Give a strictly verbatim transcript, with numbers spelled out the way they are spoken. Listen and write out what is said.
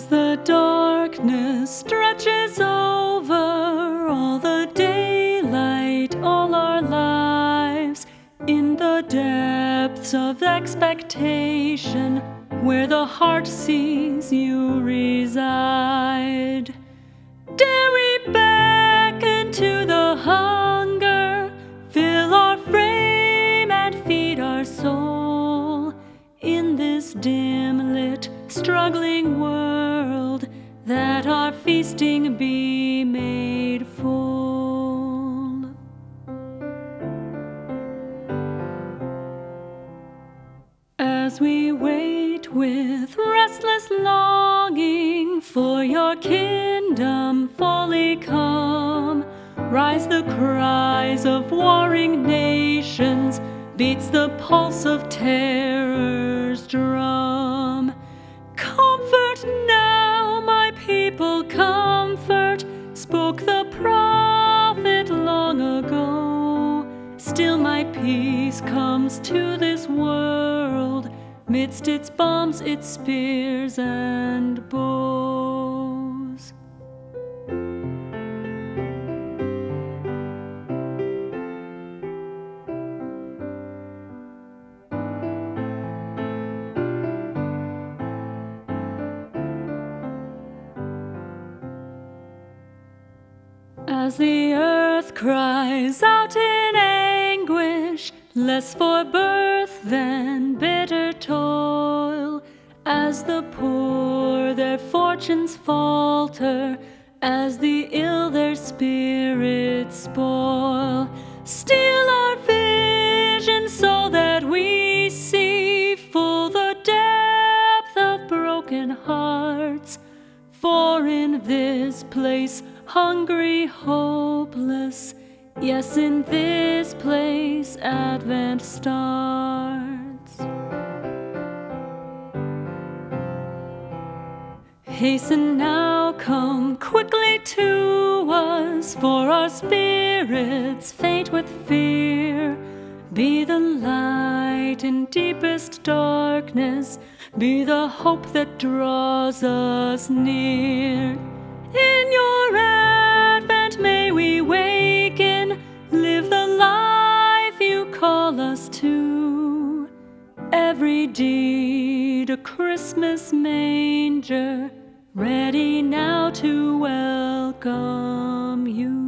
the darkness stretches over all the daylight, all our lives, in the depths of expectation, where the heart sees you reside, dare we beckon to the hunger, fill our frame and feed our soul, in this dim-lit, struggling world, that our feasting be made full. As we wait with restless longing for your kingdom fully come, rise the cries of warring nations, beats the pulse of terror's drum. Comfort now, my people, comfort, spoke the prophet long ago. Still my peace comes to this world, midst its bombs, its spears and bows. As the earth cries out in anguish, less for birth than bitter toil, as the poor their fortunes falter, as the ill their spirits spoil, steal our vision so that we see full the depth of broken hearts. For in this place, hungry, hopeless, yes, in this place Advent starts. Hasten now, come quickly to us, for our spirits faint with fear. Be the light in deepest darkness, be the hope that draws us near. In your advent may we waken, live the life you call us to. Every deed a Christmas manger, ready now to welcome you.